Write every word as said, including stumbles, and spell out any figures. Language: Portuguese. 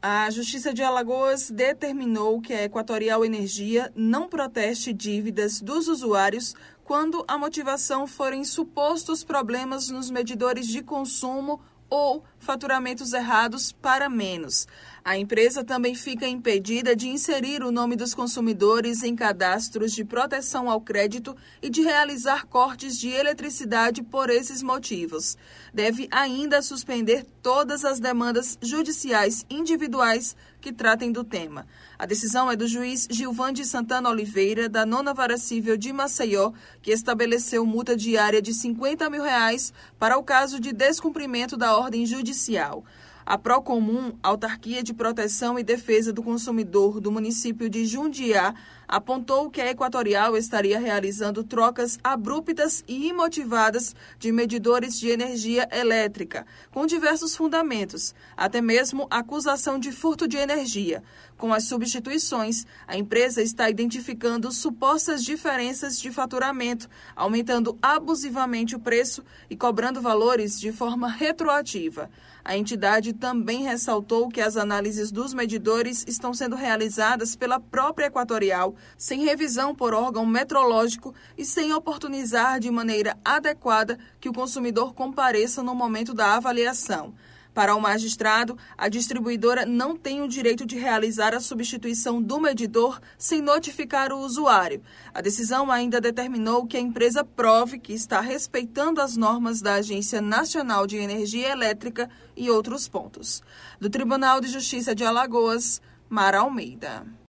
A Justiça de Alagoas determinou que a Equatorial Energia não proteste dívidas dos usuários quando a motivação forem supostos problemas nos medidores de consumo ou faturamentos errados para menos. A empresa também fica impedida de inserir o nome dos consumidores em cadastros de proteção ao crédito e de realizar cortes de eletricidade por esses motivos. Deve ainda suspender todas as demandas judiciais individuais que tratem do tema. A decisão é do juiz Gilvande Santana Oliveira, da nona Vara Civil de Maceió, que estabeleceu multa diária de cinquenta mil reais para o caso de descumprimento da ordem judicial. A Procomum, Autarquia de Proteção e Defesa do Consumidor do município de Jundiá, apontou que a Equatorial estaria realizando trocas abruptas e imotivadas de medidores de energia elétrica, com diversos fundamentos, até mesmo acusação de furto de energia. Com as substituições, a empresa está identificando supostas diferenças de faturamento, aumentando abusivamente o preço e cobrando valores de forma retroativa. A entidade também ressaltou que as análises dos medidores estão sendo realizadas pela própria Equatorial, sem revisão por órgão metrológico e sem oportunizar de maneira adequada que o consumidor compareça no momento da avaliação. Para o magistrado, a distribuidora não tem o direito de realizar a substituição do medidor sem notificar o usuário. A decisão ainda determinou que a empresa prove que está respeitando as normas da Agência Nacional de Energia Elétrica e outros pontos. Do Tribunal de Justiça de Alagoas, Mara Almeida.